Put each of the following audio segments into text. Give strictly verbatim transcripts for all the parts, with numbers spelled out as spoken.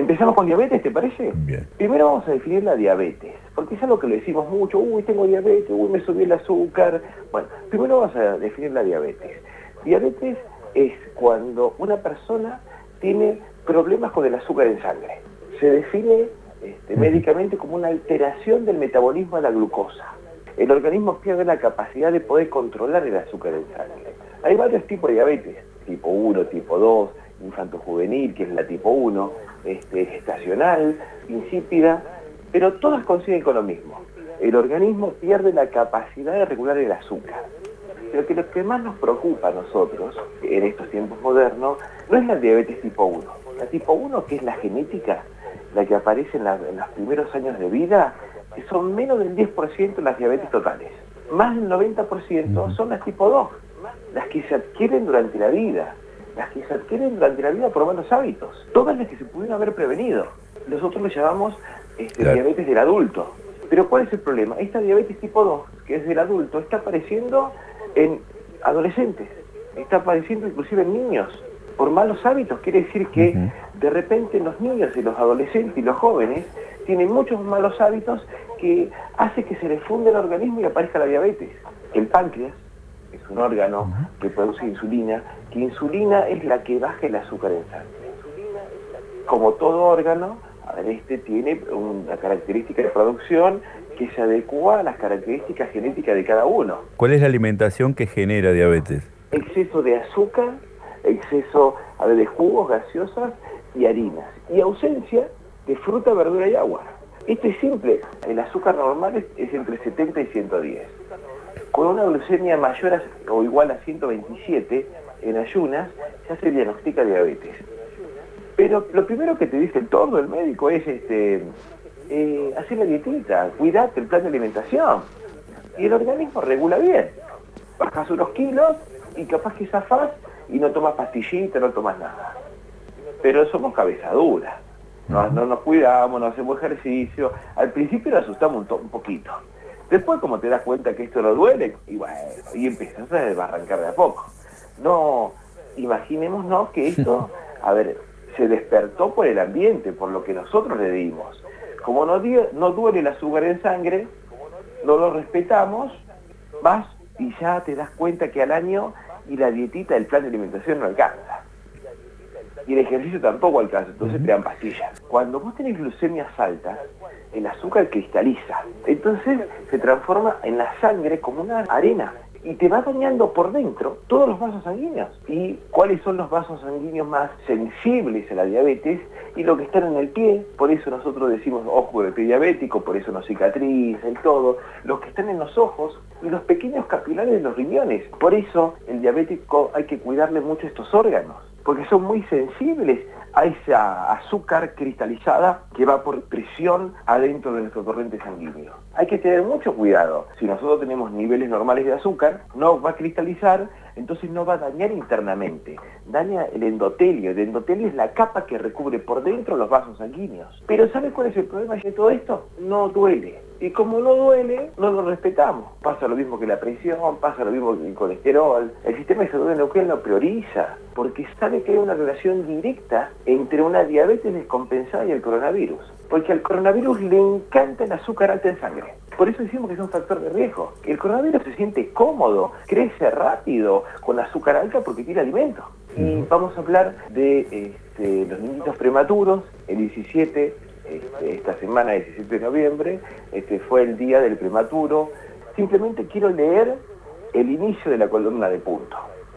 Empezamos con diabetes, ¿te parece? Bien. Primero vamos a definir la diabetes, porque es algo que lo decimos mucho, uy, tengo diabetes, uy, me subió el azúcar. Bueno, primero vamos a definir la diabetes. Diabetes es cuando una persona tiene problemas con el azúcar en sangre. Se define este, médicamente como una alteración del metabolismo de la glucosa. El organismo pierde la capacidad de poder controlar el azúcar en sangre. Hay varios tipos de diabetes, tipo uno, tipo dos, infanto-juvenil, que es la tipo uno, este, gestacional, insípida, pero todas coinciden con lo mismo. El organismo pierde la capacidad de regular el azúcar. Pero que lo que más nos preocupa a nosotros, en estos tiempos modernos, no es la diabetes tipo uno. La tipo uno, que es la genética, la que aparece en, la, en los primeros años de vida, que son menos del diez por ciento las diabetes totales. Más del noventa por ciento son las tipo dos, las que se adquieren durante la vida. Las que se adquieren durante la vida por malos hábitos. Todas las que se pudieron haber prevenido. Nosotros lo llamamos este, claro. diabetes del adulto. Pero ¿cuál es el problema? Esta diabetes tipo dos, que es del adulto, está apareciendo en adolescentes. Está apareciendo inclusive en niños. Por malos hábitos. Quiere decir que uh-huh. de repente los niños y los adolescentes y los jóvenes tienen muchos malos hábitos que hace que se les funde el organismo y aparezca la diabetes. El páncreas es un órgano que produce insulina, que insulina es la que baja el azúcar en sangre. Como todo órgano, a ver, este tiene una característica de producción que se adecua a las características genéticas de cada uno. ¿Cuál es la alimentación que genera diabetes? Exceso de azúcar, exceso a ver, de jugos, gaseosas y harinas, y ausencia de fruta, verdura y agua. Esto es simple, el azúcar normal es, es entre setenta y ciento diez. Con una glucemia mayor a, o igual a ciento veintisiete en ayunas, ya se diagnostica diabetes. Pero lo primero que te dice todo el médico es este, eh, hacer la dietita, cuidate el plan de alimentación. Y el organismo regula bien. Bajas unos kilos y capaz que zafás y no tomas pastillita, no tomas nada. Pero somos cabeza dura. No, no nos cuidamos, no hacemos ejercicio. Al principio nos asustamos un, un poquito. Después, como te das cuenta que esto no duele, y bueno, y empiezas a desbarrancar de a poco. No, imaginémonos que esto, a ver, se despertó por el ambiente, por lo que nosotros le dimos. Como no, no duele el azúcar en sangre, no lo respetamos, vas y ya te das cuenta que al año y la dietita del plan de alimentación no alcanza. Y el ejercicio tampoco alcanza, entonces te dan pastillas. Cuando vos tenés glucemias altas, el azúcar cristaliza. Entonces se transforma en la sangre como una arena y te va dañando por dentro todos los vasos sanguíneos. ¿Y cuáles son los vasos sanguíneos más sensibles a la diabetes? Y lo que están en el pie, por eso nosotros decimos ojo de pie diabético, por eso no cicatriza y todo. Los que están en los ojos y los pequeños capilares de los riñones. Por eso el diabético hay que cuidarle mucho estos órganos, porque son muy sensibles a esa azúcar cristalizada que va por presión adentro de nuestro torrente sanguíneo. Hay que tener mucho cuidado. Si nosotros tenemos niveles normales de azúcar, no va a cristalizar, entonces no va a dañar internamente. Daña el endotelio. El endotelio es la capa que recubre por dentro los vasos sanguíneos. Pero ¿sabes cuál es el problema de todo esto? No duele. Y como no duele, no lo respetamos. Pasa lo mismo que la presión, pasa lo mismo que el colesterol. El sistema de salud neuquén lo prioriza, porque sabe que hay una relación directa entre una diabetes descompensada y el coronavirus. Porque al coronavirus le encanta el azúcar alta en sangre. Por eso decimos que es un factor de riesgo. El coronavirus se siente cómodo, crece rápido con azúcar alta porque tiene alimento. Y vamos a hablar de este, los niñitos prematuros, el diecisiete, este, esta semana, diecisiete de noviembre, este, fue el día del prematuro. Simplemente quiero leer el inicio de la columna de punto.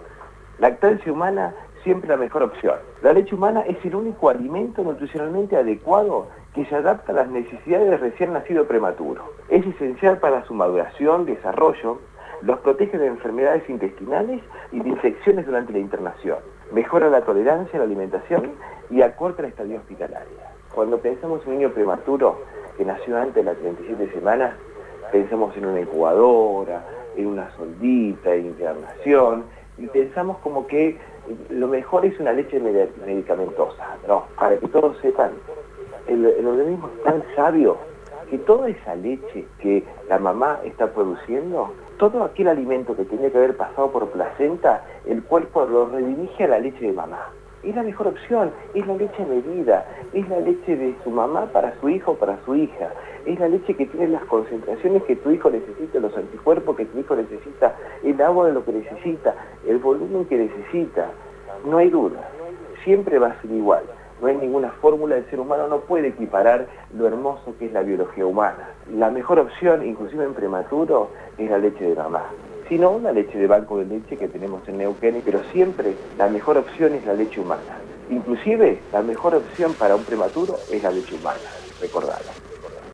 Lactancia humana, siempre la mejor opción. La leche humana es el único alimento nutricionalmente adecuado que se adapta a las necesidades del recién nacido prematuro. Es esencial para su maduración, desarrollo, los protege de enfermedades intestinales y de infecciones durante la internación. Mejora la tolerancia a la alimentación y acorta la estadía hospitalaria. Cuando pensamos en un niño prematuro que nació antes de las treinta y siete semanas, pensamos en una incubadora, en una sondita de internación, y pensamos como que lo mejor es una leche medicamentosa. No, para que todos sepan, el, el organismo es tan sabio que toda esa leche que la mamá está produciendo, todo aquel alimento que tenía que haber pasado por placenta, el cuerpo lo redirige a la leche de mamá. es la mejor opción, es la leche medida, es la leche de su mamá para su hijo o para su hija, es la leche que tiene las concentraciones que tu hijo necesita, los anticuerpos que tu hijo necesita, el agua de lo que necesita, el volumen que necesita. No hay duda, siempre va a ser igual. No hay ninguna fórmula, el ser humano no puede equiparar lo hermoso que es la biología humana. La mejor opción, inclusive en prematuro, es la leche de mamá. Si no, la leche de banco de leche que tenemos en Neuquén, pero siempre la mejor opción es la leche humana. Inclusive, la mejor opción para un prematuro es la leche humana, recordalo.